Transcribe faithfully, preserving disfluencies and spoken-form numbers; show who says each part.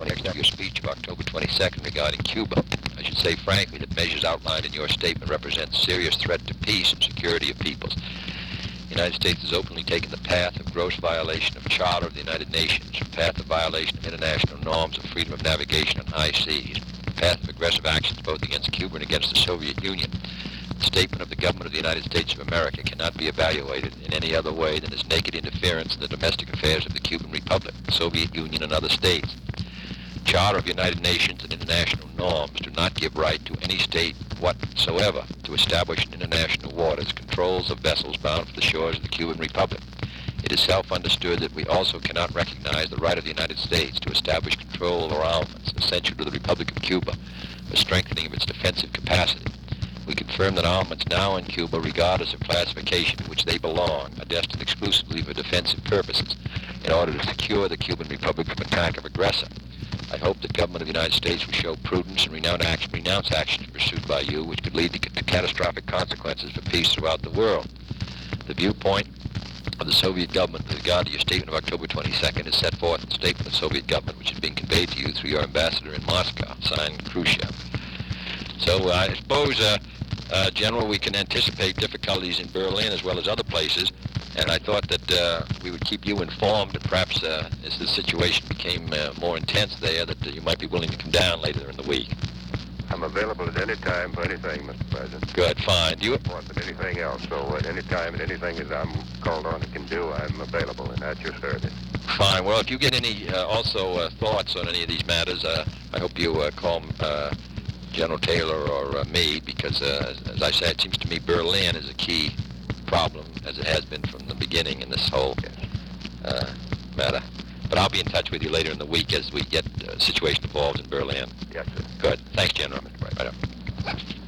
Speaker 1: context of your speech of October twenty-second regarding Cuba, I should say frankly that measures outlined in your statement represent a serious threat to peace and security of peoples. The United States has openly taken the path of gross violation of Charter of the United Nations, a path of violation of international norms of freedom of navigation on high seas, a path of aggressive actions both against Cuba and against the Soviet Union. The statement of the government of the United States of America cannot be evaluated in any other way than as naked interference in the domestic affairs of the Cuban Republic, the Soviet Union, and other states. The Charter of the United Nations and international norms do not give right to any state whatsoever to establish in international waters controls of vessels bound for the shores of the Cuban Republic. It is self-understood that we also cannot recognize the right of the United States to establish control over armaments essential to the Republic of Cuba for strengthening of its defensive capacity. We confirm that armaments now in Cuba, regardless of classification to which they belong, are destined exclusively for defensive purposes in order to secure the Cuban Republic from attack of aggressor. I hope the government of the United States will show prudence and renounce, action, renounce actions pursued by you which could lead to, to catastrophic consequences for peace throughout the world. The viewpoint of the Soviet government with regard to your statement of October twenty-second is set forth in the statement of the Soviet government which is being conveyed to you through your ambassador in Moscow, signed Khrushchev. So uh, I suppose, uh, uh, General, we can anticipate difficulties in Berlin as well as other places, and I thought that uh, we would keep you informed, and perhaps uh, as the situation became uh, more intense there, that uh, you might be willing to come down later in the week.
Speaker 2: I'm available at any time for anything, Mister President.
Speaker 1: Good, fine. Do you...
Speaker 2: More than anything else, so at any time and anything that I'm called on and can do, I'm available and at your service.
Speaker 1: Fine. Well, if you get any uh, also uh, thoughts on any of these matters, uh, I hope you uh, call uh, General Taylor or uh, me, because uh, as I said, it seems to me Berlin is a key problem, as it has been from the beginning in this whole uh, matter. But I'll be in touch with you later in the week as we get uh, situation involved in Berlin.
Speaker 2: Yes, sir.
Speaker 1: Good. Thanks, General. Right up.